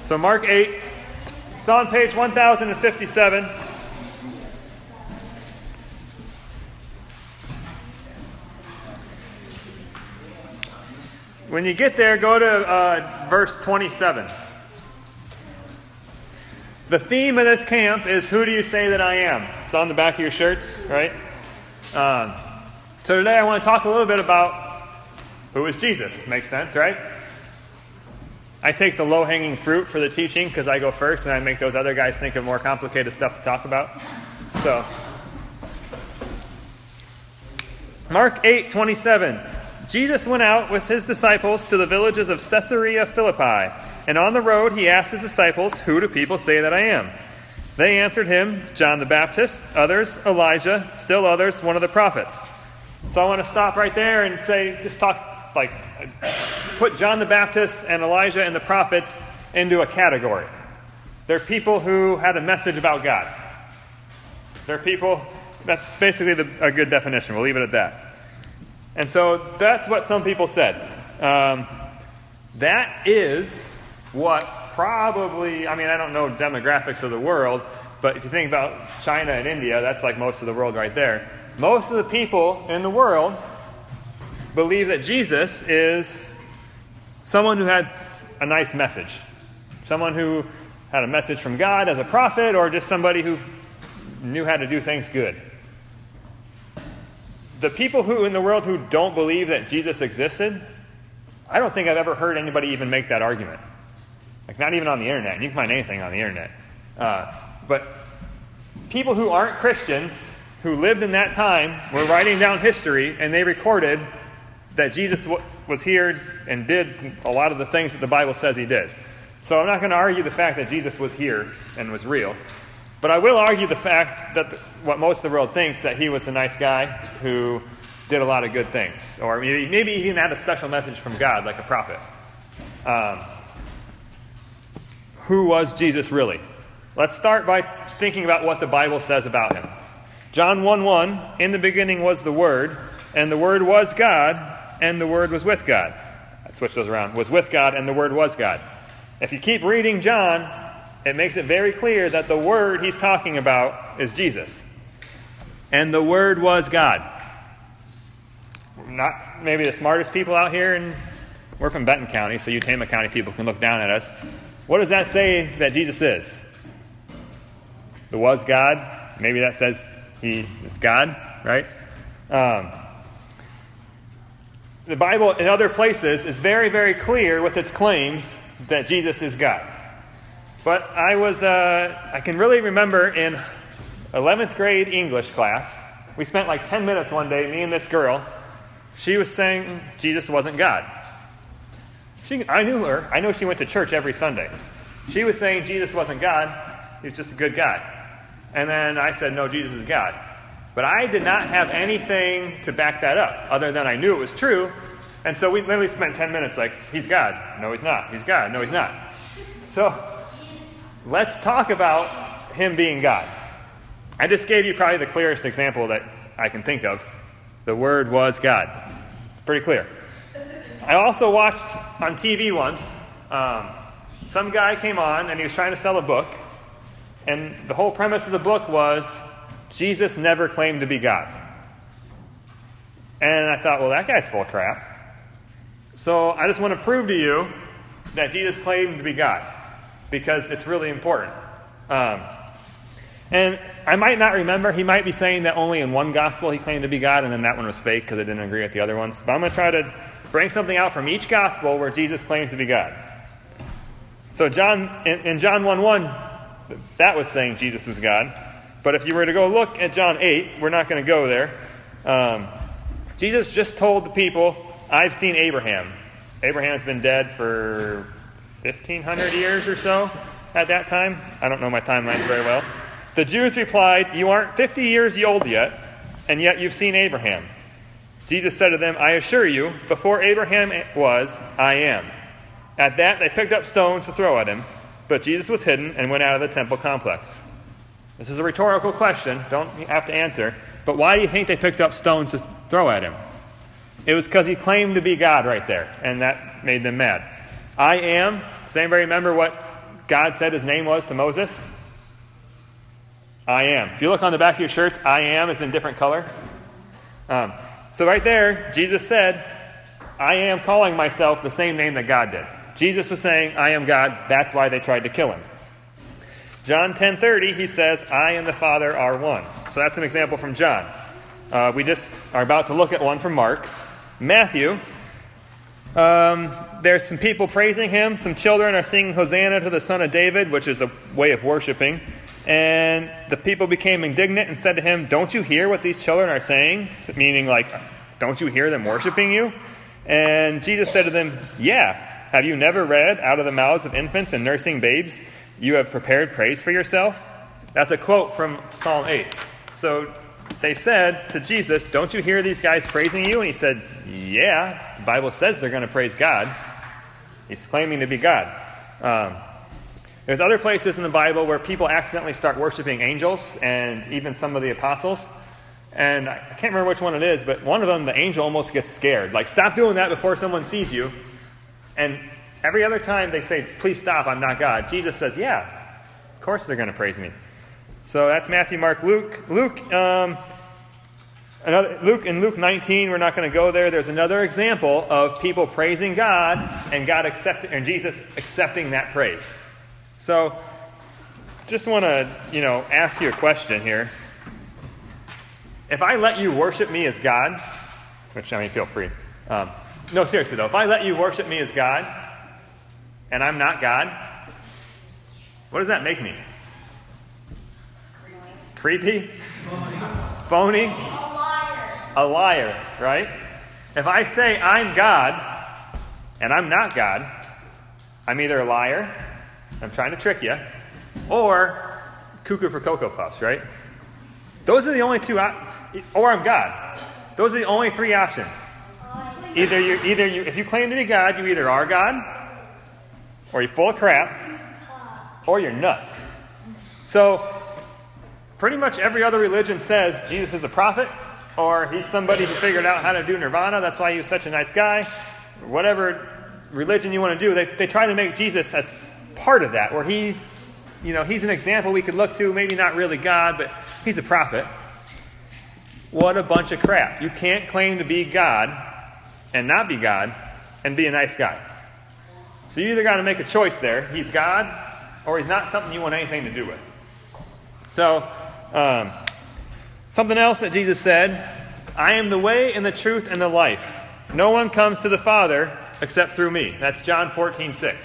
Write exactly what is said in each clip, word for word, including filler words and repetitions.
So Mark eight, it's on page one thousand fifty-seven. When you get there, go to uh, verse twenty-seven. The theme of this camp is, who do you say that I am? It's on the back of your shirts, right? Um, so today I want to talk a little bit about who is Jesus. Makes sense, right? I take the low-hanging fruit for the teaching because I go first, and I make those other guys think of more complicated stuff to talk about. So, Mark eight twenty-seven. Jesus went out with his disciples to the villages of Caesarea Philippi, and on the road he asked his disciples, "Who do people say that I am?" They answered him, "John the Baptist, others Elijah, still others one of the prophets." So I want to stop right there and say, just talk, like, put John the Baptist and Elijah and the prophets into a category. They're people who had a message about God. They're people, that's basically the, a good definition. We'll leave it at that. And so that's what some people said. Um, that is what probably, I mean, I don't know demographics of the world, but if you think about China and India, that's like most of the world right there. Most of the people in the world believe that Jesus is someone who had a nice message. Someone who had a message from God as a prophet, or just somebody who knew how to do things good. The people who in the world who don't believe that Jesus existed, I don't think I've ever heard anybody even make that argument. Like, not even on the internet. You can find anything on the internet. Uh, but people who aren't Christians, who lived in that time, were writing down history, and they recorded that Jesus w- was here and did a lot of the things that the Bible says he did. So I'm not going to argue the fact that Jesus was here and was real. But I will argue the fact that the, what most of the world thinks, that he was a nice guy who did a lot of good things. Or maybe, maybe he even had a special message from God, like a prophet. Um, who was Jesus really? Let's start by thinking about what the Bible says about him. John one one, in the beginning was the Word, and the Word was God, and the Word was with God. I switched those around. Was with God, and the Word was God. If you keep reading John, it makes it very clear that the Word he's talking about is Jesus. And the Word was God. We're not maybe the smartest people out here, and we're from Benton County, so Utah County people can look down at us. What does that say that Jesus is? The was God. Maybe that says he is God, right? Um, the Bible in other places is very, very clear with its claims that Jesus is God. But I was, uh, I can really remember in eleventh grade English class, we spent like ten minutes one day, me and this girl. She was saying Jesus wasn't God. She, I knew her. I know she went to church every Sunday. She was saying Jesus wasn't God. He was just a good guy. And then I said, no, Jesus is God. But I did not have anything to back that up, other than I knew it was true. And so we literally spent ten minutes like, he's God. No, he's not. He's God. No, he's not. So let's talk about him being God. I just gave you probably the clearest example that I can think of. The Word was God. Pretty clear. I also watched on T V once, um, some guy came on and he was trying to sell a book. And the whole premise of the book was Jesus never claimed to be God. And I thought, well, that guy's full of crap. So I just want to prove to you that Jesus claimed to be God, because it's really important. Um, and I might not remember. He might be saying that only in one gospel he claimed to be God, and then that one was fake because it didn't agree with the other ones. But I'm going to try to bring something out from each gospel where Jesus claimed to be God. So John in, in John one one, that was saying Jesus was God. But if you were to go look at John eight, we're not going to go there. Um, Jesus just told the people, I've seen Abraham. Abraham's been dead for fifteen hundred years or so at that time. I don't know my timelines very well. The Jews replied, you aren't fifty years old yet, and yet you've seen Abraham. Jesus said to them, I assure you, before Abraham was, I am. At that, they picked up stones to throw at him, but Jesus was hidden and went out of the temple complex. This is a rhetorical question, don't have to answer, but why do you think they picked up stones to throw at him? It was because he claimed to be God right there, and that made them mad. I am, does anybody remember what God said his name was to Moses? I am. If you look on the back of your shirts, I am is in different color. Um, so right there, Jesus said, I am calling myself the same name that God did. Jesus was saying, I am God. That's why they tried to kill him. John ten thirty, he says, I and the Father are one. So that's an example from John. Uh, we just are about to look at one from Mark. Matthew, um, there's some people praising him. Some children are singing Hosanna to the Son of David, which is a way of worshiping. And the people became indignant and said to him, don't you hear what these children are saying? Meaning like, don't you hear them worshiping you? And Jesus said to them, yeah, have you never read, out of the mouths of infants and nursing babes, you have prepared praise for yourself? That's a quote from Psalm eight. So they said to Jesus, don't you hear these guys praising you? And he said, yeah, the Bible says they're going to praise God. He's claiming to be God. Um, there's other places in the Bible where people accidentally start worshiping angels and even some of the apostles. And I can't remember which one it is, but one of them, the angel almost gets scared. Like, stop doing that before someone sees you. And every other time they say, please stop, I'm not God. Jesus says, yeah, of course they're going to praise me. So that's Matthew, Mark, Luke. Luke, um, another, Luke in Luke nineteen, we're not going to go there. There's another example of people praising God and God accepting, and Jesus accepting that praise. So, just want to, you know, ask you a question here. If I let you worship me as God, which, I mean, feel free. Um, no, seriously, though. If I let you worship me as God, and I'm not God, what does that make me? Creepy? Phony? A liar. A liar, right? If I say I'm God, and I'm not God, I'm either a liar, I'm trying to trick you, or cuckoo for Cocoa Puffs, right? Those are the only two, op- or I'm God. Those are the only three options. Either you, either you, if you claim to be God, you either are God, or you're full of crap, or you're nuts. So, pretty much every other religion says Jesus is a prophet, or he's somebody who figured out how to do nirvana, that's why he was such a nice guy. Whatever religion you want to do, they, they try to make Jesus as part of that, where he's, you know, he's an example we could look to, maybe not really God, but he's a prophet. What a bunch of crap. You can't claim to be God and not be God and be a nice guy. So you either got to make a choice there. He's God, or he's not something you want anything to do with. So, um, something else that Jesus said, I am the way and the truth and the life. No one comes to the Father except through me. That's John fourteen six.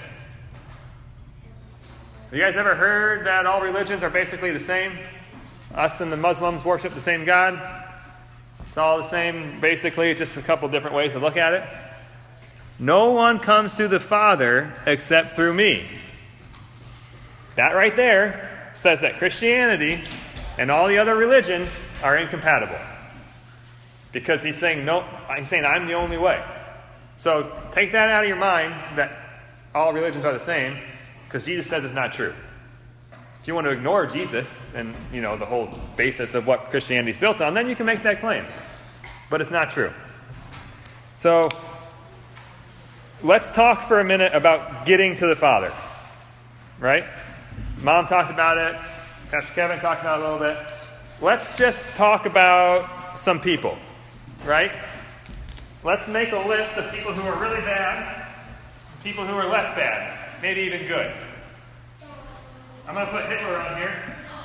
Have you guys ever heard that all religions are basically the same? Us and the Muslims worship the same God. It's all the same, basically, just a couple different ways to look at it. No one comes to the Father except through me. That right there says that Christianity and all the other religions are incompatible. Because he's saying, no, he's saying I'm the only way. So take that out of your mind that all religions are the same, because Jesus says it's not true. If you want to ignore Jesus and, you know, the whole basis of what Christianity is built on, then you can make that claim. But it's not true. So let's talk for a minute about getting to the Father. Right? Mom talked about it. Pastor Kevin talked about it a little bit. Let's just talk about some people. Right? Let's make a list of people who are really bad, people who are less bad, maybe even good. I'm going to put Hitler on here.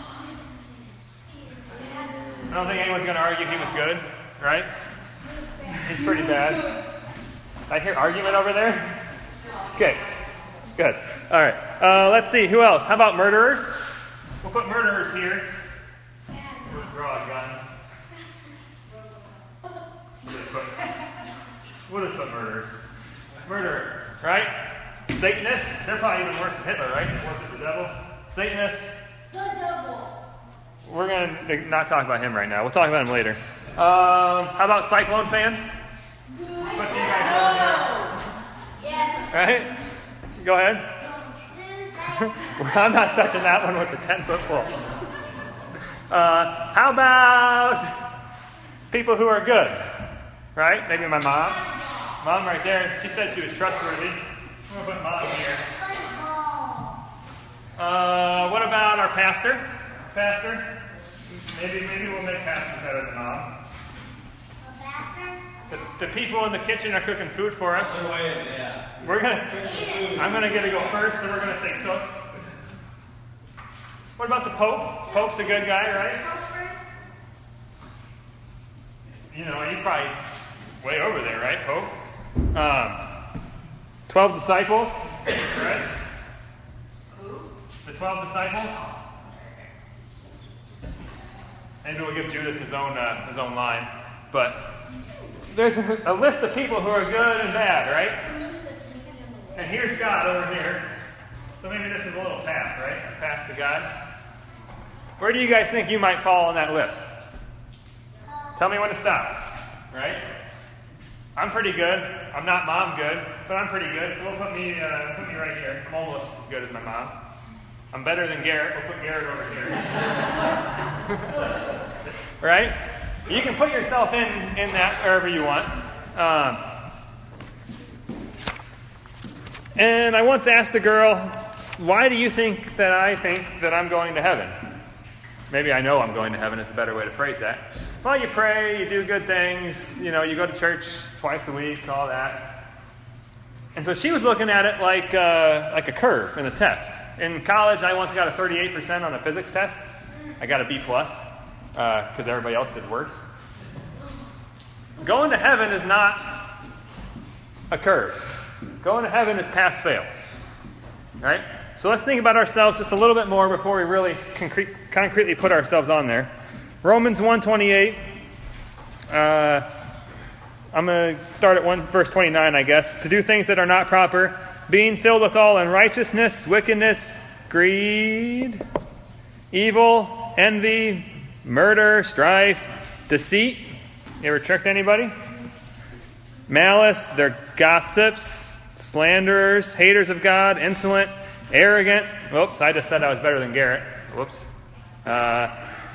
I don't think anyone's going to argue he was good, right? He's pretty bad. I hear argument over there? Okay, good. All right, uh, let's see. Who else? How about murderers? We'll put murderers here. We'll draw a gun. We'll just put, we'll just put murderers. Murderer, right? Satanists, they're probably even worse than Hitler, right? Worship the devil. Satanists. The devil. We're going to not talk about him right now. We'll talk about him later. Um, how about Cyclone fans? Put you guys over there. Yes. Right? Go ahead. I'm not touching that one with the ten-foot pole. Uh, how about people who are good? Right? Maybe my mom. Mom right there. She said she was trustworthy. I'm going to put mom here. pastor. Pastor. Maybe maybe we'll make pastors better than moms. A pastor? The, the people in the kitchen are cooking food for us. Yeah. We're gonna. I'm gonna get to go first, so we're gonna say cooks. What about the Pope? Pope's a good guy, right? Helpers? You know, he's probably way over there, right, Pope? Um, Twelve disciples, right? Who? The twelve disciples. Maybe we'll give Judas his own uh, his own line, but there's a, a list of people who are good and bad, right? And here's God over here. So maybe this is a little path, right? A path to God. Where do you guys think you might fall on that list? Tell me when to stop, right? I'm pretty good. I'm not mom good, but I'm pretty good. So we'll put me uh, put me right here. I'm almost as good as my mom. I'm better than Garrett. We'll put Garrett over here. Right? You can put yourself in, in that wherever you want. Um, and I once asked a girl, why do you think that I think that I'm going to heaven? Maybe I know I'm going to heaven is a better way to phrase that. Well, you pray, you do good things, you know, you go to church twice a week, all that. And so she was looking at it like, uh, like a curve in a test. In college, I once got a thirty-eight percent on a physics test. I got a B plus because uh, everybody else did worse. Going to heaven is not a curve. Going to heaven is pass-fail. Right? So let's think about ourselves just a little bit more before we really concrete, concretely put ourselves on there. Romans one twenty-eight. Uh, I'm going to start at one, verse twenty-nine, I guess. To do things that are not proper, being filled with all unrighteousness, wickedness, greed, evil, envy, murder, strife, deceit. You ever tricked anybody? Malice, they're gossips, slanderers, haters of God, insolent, arrogant. Whoops, I just said I was better than Garrett. Whoops. Uh,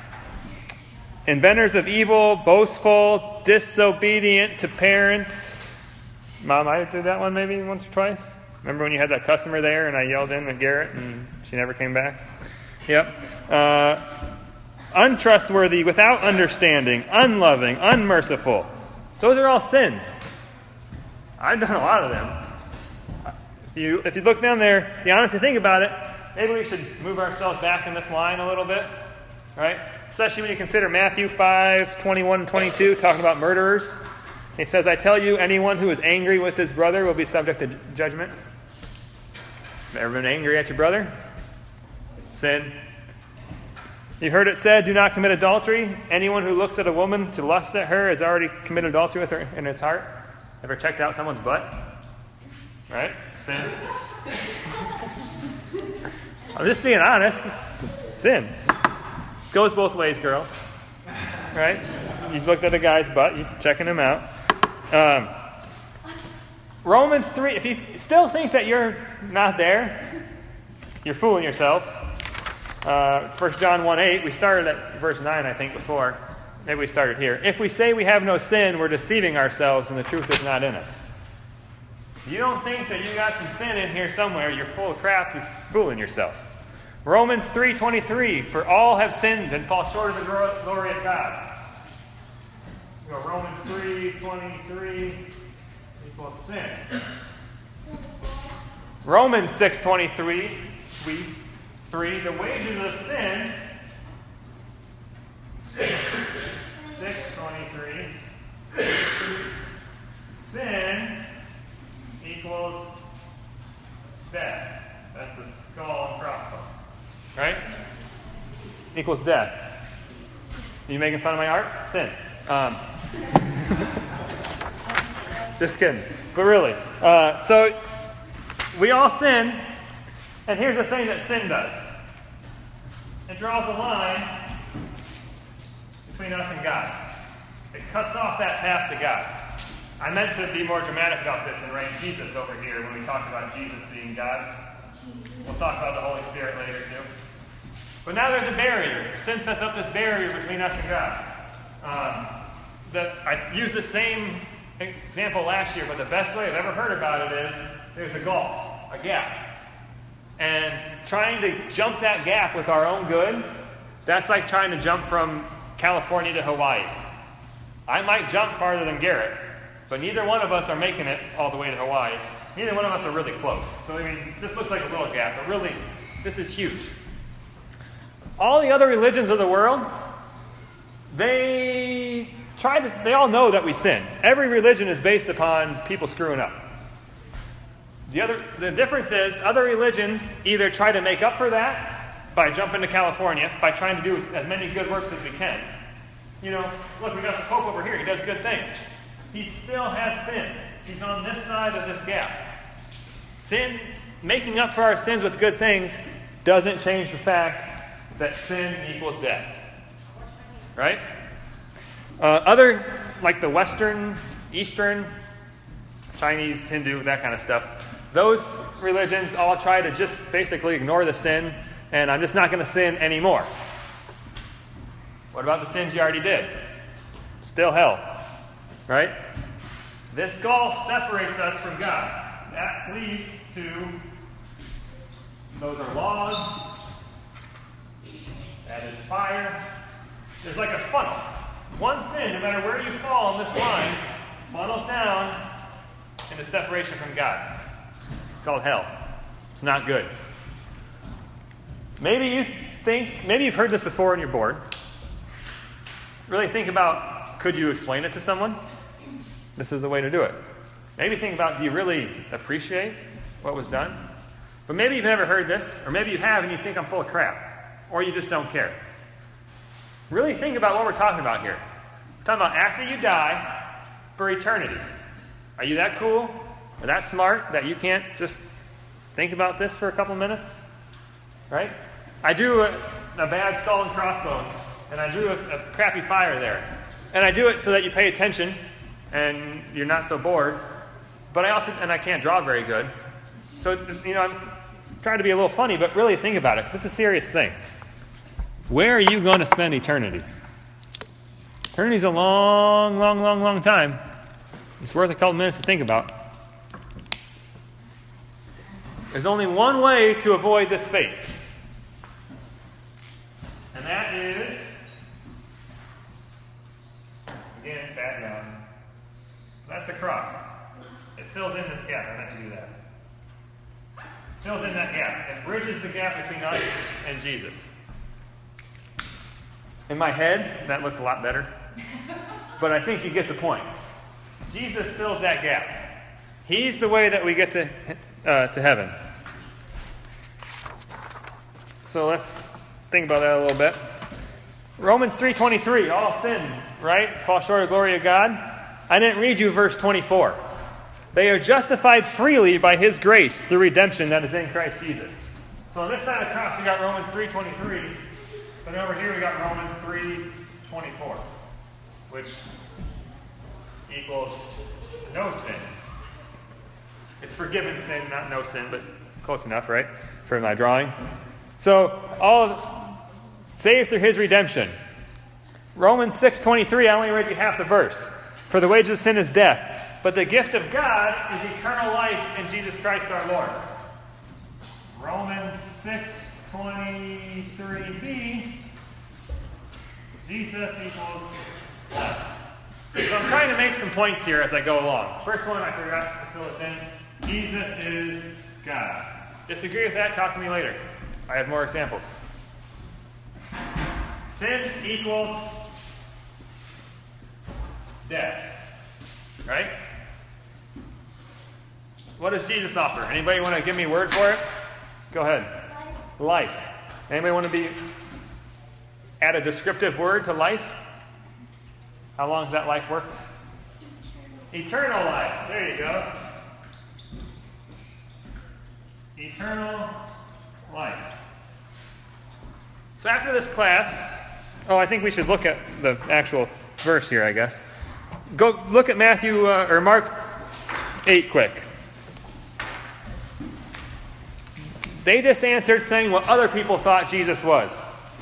inventors of evil, boastful, disobedient to parents. Mom, I did that one maybe once or twice. Remember when you had that customer there and I yelled in at Garrett and she never came back? Yep. Uh, untrustworthy, without understanding, unloving, unmerciful. Those are all sins. I've done a lot of them. If you, if you look down there, if you honestly think about it, maybe we should move ourselves back in this line a little bit, right? Especially when you consider Matthew five, twenty-one and twenty-two, talking about murderers. He says, I tell you, anyone who is angry with his brother will be subject to judgment. Ever been angry at your brother? Sin. You heard it said, do not commit adultery. Anyone who looks at a woman to lust at her has already committed adultery with her in his heart. Ever checked out someone's butt? Right? Sin. I'm just being honest. It's, it's sin. Goes both ways, girls. Right? You looked at a guy's butt, you're checking him out. Um, Romans three, if you still think that you're not there, you're fooling yourself. Uh, First John one eight, we started at verse nine, I think, before. Maybe we started here. If we say we have no sin, we're deceiving ourselves and the truth is not in us. If you don't think that you got some sin in here somewhere, you're full of crap, you're fooling yourself. Romans three twenty-three, for all have sinned and fall short of the glory of God. You know, Romans three twenty-three equals sin. Romans six twenty-three, we three, the wages of sin. six twenty-three. Sin equals death. That's a skull and crossbones. Right? Equals death. Are you making fun of my art? Sin. Um, just kidding. But really. Uh, so, we all sin. And here's the thing that sin does. It draws a line between us and God. It cuts off that path to God. I meant to be more dramatic about this and write Jesus over here when we talk about Jesus being God. We'll talk about the Holy Spirit later too. But now there's a barrier. Sin sets up this barrier between us and God. Um, the, I used the same example last year, but the best way I've ever heard about it is there's a gulf, a gap. And trying to jump that gap with our own good, that's like trying to jump from California to Hawaii. I might jump farther than Garrett, but neither one of us are making it all the way to Hawaii. Neither one of us are really close. So, I mean, this looks like a little gap, but really, this is huge. All the other religions of the world, they try to, they all know that we sin. Every religion is based upon people screwing up. The other, the difference is other religions either try to make up for that by jumping to California, by trying to do as many good works as we can. You know, look, we got the Pope over here. He does good things. He still has sin. He's on this side of this gap. Sin, making up for our sins with good things, doesn't change the fact that sin equals death. Right? Uh, other, like the Western, Eastern, Chinese, Hindu, that kind of stuff, those religions all try to just basically ignore the sin, and I'm just not going to sin anymore. What about the sins you already did? Still hell. Right? This gulf separates us from God. That leads to, those are logs. That is fire. There's like a funnel. One sin, no matter where you fall on this line, funnels down into separation from God. It's called hell. It's not good. Maybe you think, maybe you've heard this before and you're bored. Really think about, could you explain it to someone? This is the way to do it. Maybe think about, do you really appreciate what was done? But maybe you've never heard this, or maybe you have and you think I'm full of crap, or you just don't care. Really think about what we're talking about here. We're talking about after you die for eternity. Are you that cool or that smart that you can't just think about this for a couple minutes? Right? I drew a, a bad skull and crossbones, and I drew a, a crappy fire there. And I do it so that you pay attention and you're not so bored. But I also, and I can't draw very good. So, you know, I'm trying to be a little funny, but really think about it, because it's a serious thing. Where are you going to spend eternity? Eternity's a long, long, long, long time. It's worth a couple minutes to think about. There's only one way to avoid this fate. And that is, again, back down. That's the cross. It fills in this gap. I meant to do that. Fills in that gap. It bridges the gap between us and Jesus. In my head, that looked a lot better. But I think you get the point. Jesus fills that gap. He's the way that we get to, uh, to heaven. So let's think about that a little bit. Romans three twenty-three, all sin, right? Fall short of the glory of God. I didn't read you verse twenty-four. They are justified freely by His grace through redemption that is in Christ Jesus. So on this side of the cross, we got Romans three twenty-three. But over here, we got Romans three twenty-four, which equals no sin. It's forgiven sin, not no sin, but close enough, right, for my drawing. So, all of it's saved through His redemption. Romans six twenty-three, I only read you half the verse. For the wages of sin is death, but the gift of God is eternal life in Jesus Christ our Lord. Romans six twenty-three b, Jesus equals death. So I'm trying to make some points here as I go along. First one I forgot to fill this in. Jesus is God. Disagree with that? Talk to me later. I have more examples. Sin equals death. Right? What does Jesus offer? Anybody want to give me a word for it? Go ahead. Life. Life. Anybody want to be add a descriptive word to life? How long does that life work? Eternal. Eternal life. There you go. Eternal life. So after this class, oh, I think we should look at the actual verse here, I guess. Go look at Matthew uh, or Mark eight quick. They just answered saying what other people thought Jesus was.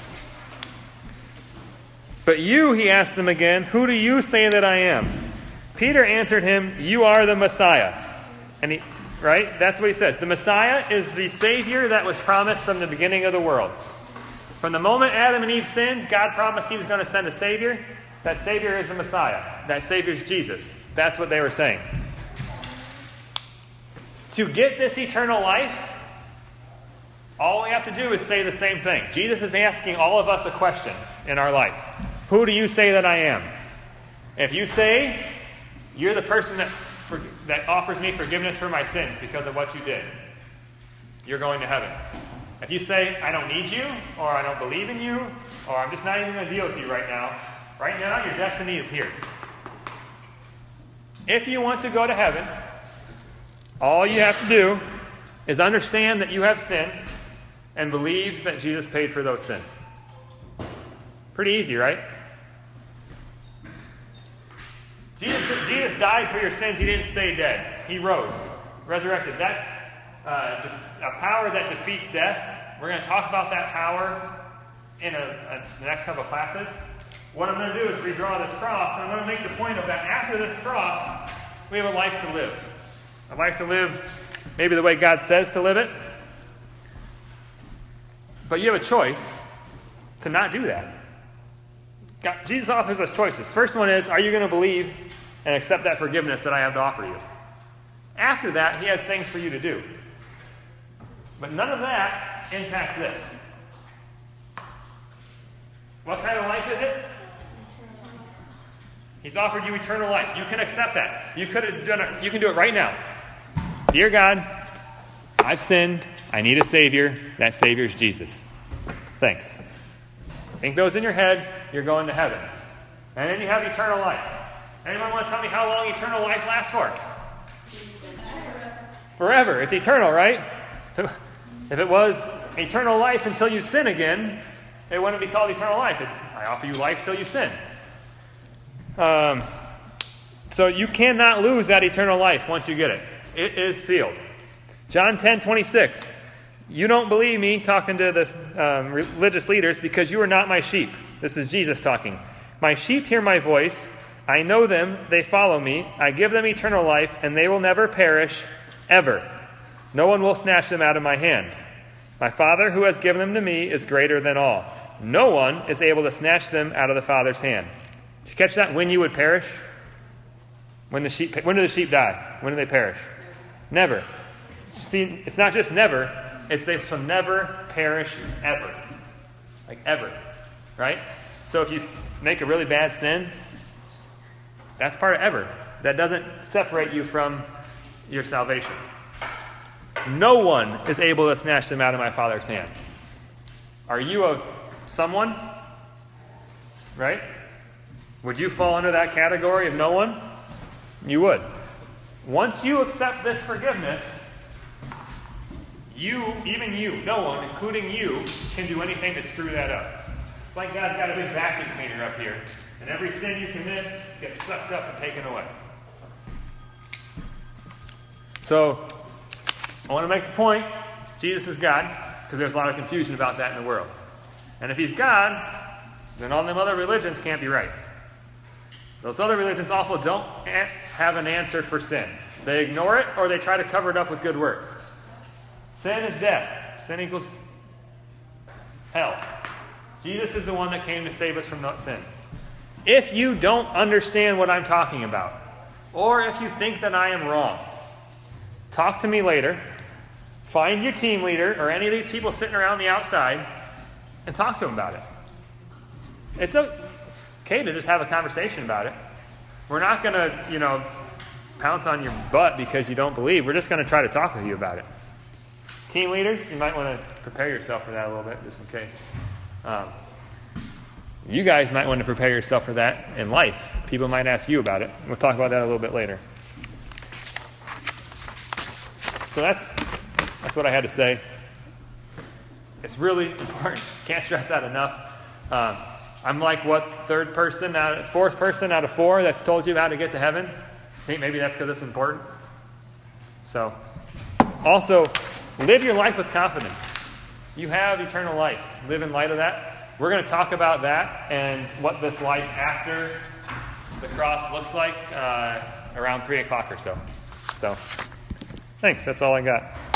But you, he asked them again, who do you say that I am? Peter answered him, you are the Messiah. And he, right? That's what he says. The Messiah is the Savior that was promised from the beginning of the world. From the moment Adam and Eve sinned, God promised he was going to send a Savior. That Savior is the Messiah. That Savior is Jesus. That's what they were saying. To get this eternal life, all we have to do is say the same thing. Jesus is asking all of us a question in our life. Who do you say that I am? If you say, you're the person that, for, that offers me forgiveness for my sins because of what you did, you're going to heaven. If you say, I don't need you, or I don't believe in you, or I'm just not even going to deal with you right now, right now your destiny is here. If you want to go to heaven, all you have to do is understand that you have sinned and believe that Jesus paid for those sins. Pretty easy, right? Jesus, Jesus died for your sins. He didn't stay dead. He rose, resurrected. That's uh, a power that defeats death. We're going to talk about that power in a, a, the next couple of classes. What I'm going to do is redraw this cross, and I'm going to make the point of that after this cross, we have a life to live. A life to live maybe the way God says to live it. But you have a choice to not do that. God, Jesus offers us choices. First one is, are you going to believe and accept that forgiveness that I have to offer you? After that, he has things for you to do. But none of that impacts this. What kind of life is it? He's offered you eternal life. You can accept that. You could have done it. You can do it right now. Dear God, I've sinned. I need a Savior. That Savior is Jesus. Thanks. Think those in your head, you're going to heaven. And then you have eternal life. Anyone want to tell me how long eternal life lasts for? Forever. It's eternal, right? If it was eternal life until you sin again, it wouldn't be called eternal life. It, I offer you life till you sin. Um, so you cannot lose that eternal life once you get it. It is sealed. John ten twenty-six. You don't believe me, talking to the um, religious leaders, because you are not my sheep. This is Jesus talking. My sheep hear my voice. I know them. They follow me. I give them eternal life, and they will never perish, ever. No one will snatch them out of my hand. My Father, who has given them to me, is greater than all. No one is able to snatch them out of the Father's hand. Did you catch that? When you would perish? When the sheep, when do the sheep die? When do they perish? Never. See, it's not just never. It's they shall never perish ever. Like ever. Right? So if you make a really bad sin, that's part of ever. That doesn't separate you from your salvation. No one is able to snatch them out of my Father's hand. Are you a someone? Right? Would you fall under that category of no one? You would. Once you accept this forgiveness, you, even you, no one, including you, can do anything to screw that up. It's like God's got a big vacuum cleaner up here, and every sin you commit gets sucked up and taken away. So, I want to make the point, Jesus is God, because there's a lot of confusion about that in the world. And if he's God, then all them other religions can't be right. Those other religions also don't have an answer for sin. They ignore it, or they try to cover it up with good works. Sin is death. Sin equals hell. Jesus is the one that came to save us from that sin. If you don't understand what I'm talking about, or if you think that I am wrong, talk to me later. Find your team leader or any of these people sitting around the outside and talk to them about it. It's okay to just have a conversation about it. We're not going to, you know, pounce on your butt because you don't believe. We're just going to try to talk with you about it. Team leaders, you might want to prepare yourself for that a little bit, just in case. Um, you guys might want to prepare yourself for that in life. People might ask you about it. We'll talk about that a little bit later. So that's that's what I had to say. It's really important. Can't stress that enough. Um, I'm like, what, third person, out of, fourth person out of four that's told you how to get to heaven? I think maybe that's because it's important. So, also, live your life with confidence. You have eternal life. Live in light of that. We're going to talk about that and what this life after the cross looks like uh, around three o'clock or so. So, Thanks. That's all I got.